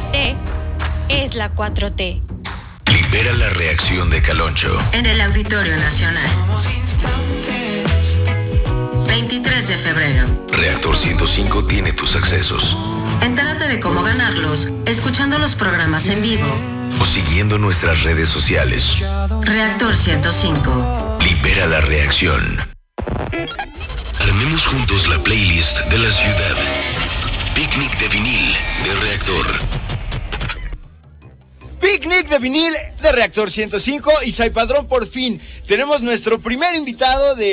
T es la 4T. Libera la reacción de Caloncho. En el Auditorio Nacional. 23 de febrero. Reactor 105 tiene tus accesos. Entérate de cómo ganarlos escuchando los programas en vivo O siguiendo nuestras redes sociales. Reactor 105. Libera la reacción. Armemos juntos la playlist de la ciudad. Picnic de vinil de Reactor. Picnic de vinil de Reactor 105 y Say Padrón, por fin tenemos nuestro primer invitado de